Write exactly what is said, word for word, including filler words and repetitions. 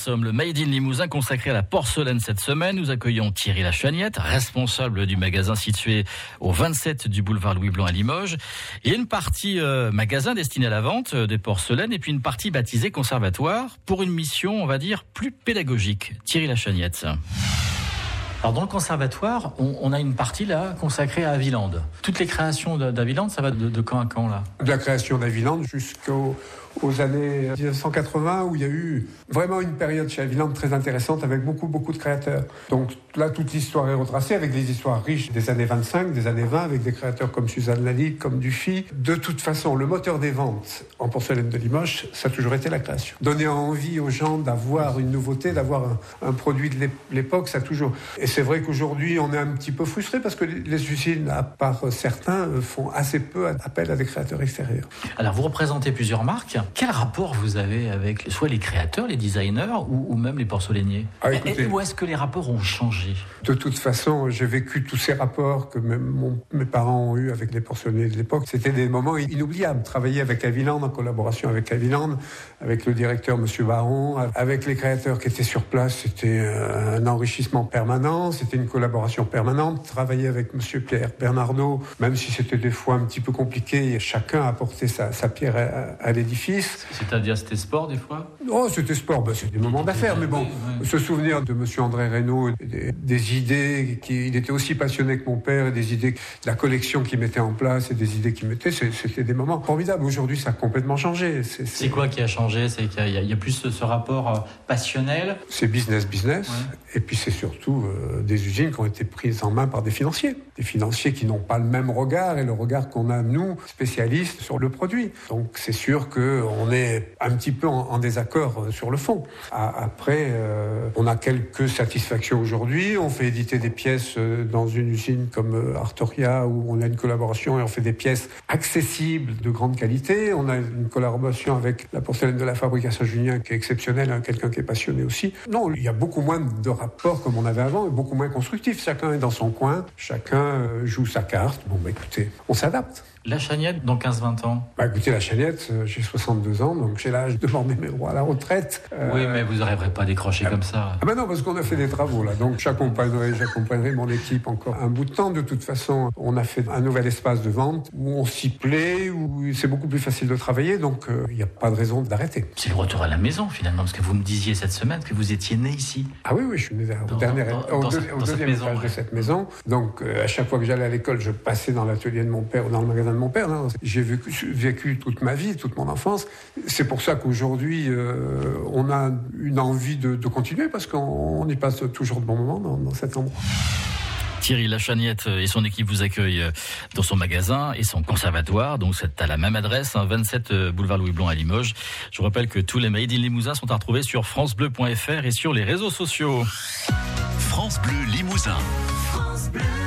Somme, le Made in Limousin consacré à la porcelaine cette semaine. Nous accueillons Thierry Lachagnette, responsable du magasin situé au vingt-sept du boulevard Louis Blanc à Limoges. Il y a une partie euh, magasin destinée à la vente euh, des porcelaines et puis une partie baptisée conservatoire pour une mission, on va dire, plus pédagogique. Thierry Lachagnette. Alors dans le conservatoire, on, on a une partie là consacrée à Avilande. Toutes les créations d'Avilande, ça va de, de quand à quand là ? De la création d'Avilande jusqu'aux aux années dix-neuf cent quatre-vingts, où il y a eu vraiment une période chez Avilande très intéressante avec beaucoup, beaucoup de créateurs. Donc là, toute l'histoire est retracée avec des histoires riches des années vingt-cinq, des années vingt, avec des créateurs comme Suzanne Lalique, comme Dufy. De toute façon, le moteur des ventes en porcelaine de Limoges, ça a toujours été la création. Donner envie aux gens d'avoir une nouveauté, d'avoir un, un produit de l'époque, ça a toujours... Et c'est vrai qu'aujourd'hui, on est un petit peu frustré parce que les usines, à part certains, font assez peu appel à des créateurs extérieurs. Alors, vous représentez plusieurs marques. Quel rapport vous avez avec soit les créateurs, les designers ou, ou même les porcelainiers ? Ah, écoutez, et, Où est-ce que les rapports ont changé ? De toute façon, j'ai vécu tous ces rapports que même mon, mes parents ont eus avec les porcelainiers de l'époque. C'était des moments inoubliables. Travailler avec Avilande, en collaboration avec Avilande, avec le directeur Monsieur Baron, avec les créateurs qui étaient sur place, c'était un enrichissement permanent, c'était une collaboration permanente. Travailler avec Monsieur Pierre Bernardo, même si c'était des fois un petit peu compliqué, chacun apportait sa, sa pierre à, à l'édifice. C'est-à-dire, c'était sport, des fois ? Oh, c'était sport, ben, c'est des moments d'affaires, mais bon, oui, oui. Se souvenir de Monsieur André Reynaud, des, des idées, qui, il était aussi passionné que mon père, et des idées, de la collection qu'il mettait en place, et des idées qu'il mettait, c'était des moments formidables. Aujourd'hui, ça a complètement changé. C'est, c'est... c'est quoi qui a changé ? C'est qu'il y a, il y a plus ce, ce rapport passionnel ? C'est business-business, ouais. Et puis c'est surtout euh, des usines qui ont été prises en main par des financiers. Des financiers qui n'ont pas le même regard, et le regard qu'on a, nous, spécialistes, sur le produit. Donc c'est sûr que on est un petit peu en, en désaccord sur le fond. À, après, euh, on a quelques satisfactions aujourd'hui. On fait éditer des pièces dans une usine comme Artoria, où on a une collaboration et on fait des pièces accessibles, de grande qualité. On a une collaboration avec la porcelaine de la fabrique à Saint-Junien qui est exceptionnelle, hein, quelqu'un qui est passionné aussi. Non, il y a beaucoup moins de rapports comme on avait avant, et beaucoup moins constructifs. Chacun est dans son coin, chacun joue sa carte. Bon, bah écoutez, on s'adapte. Lachagnette, dans quinze vingt ans ? Bah écoutez, Lachagnette, euh, j'ai soixante-deux ans, donc j'ai l'âge de demander mes droits à la retraite. Euh... Oui, mais vous n'arriverez pas à décrocher euh... comme ça. Ah ben non, parce qu'on a fait des travaux, là. Donc j'accompagnerai, j'accompagnerai mon équipe encore un bout de temps. De toute façon, on a fait un nouvel espace de vente où on s'y plaît, où c'est beaucoup plus facile de travailler, donc il euh, n'y a pas de raison d'arrêter. C'est le retour à la maison, finalement, parce que vous me disiez cette semaine que vous étiez né ici. Ah oui, oui, je suis né au, dernier, dans, au, dans, deux, au deuxième maison, étage ouais. de cette maison. Donc euh, à chaque fois que j'allais à l'école, je passais dans l'atelier de mon père ou dans le magasin de mon père. Non, j'ai vécu, vécu toute ma vie, toute mon enfance. C'est pour ça qu'aujourd'hui, euh, on a une envie de, de continuer parce qu'on on y passe toujours de bons moments dans, dans cet endroit. Thierry Lachagnette et son équipe vous accueillent dans son magasin et son conservatoire. Donc c'est à la même adresse, hein, vingt-sept boulevard Louis Blanc à Limoges. Je vous rappelle que tous les Made in Limousin sont à retrouver sur francebleu point f r et sur les réseaux sociaux. France Bleu Limousin. France Bleu.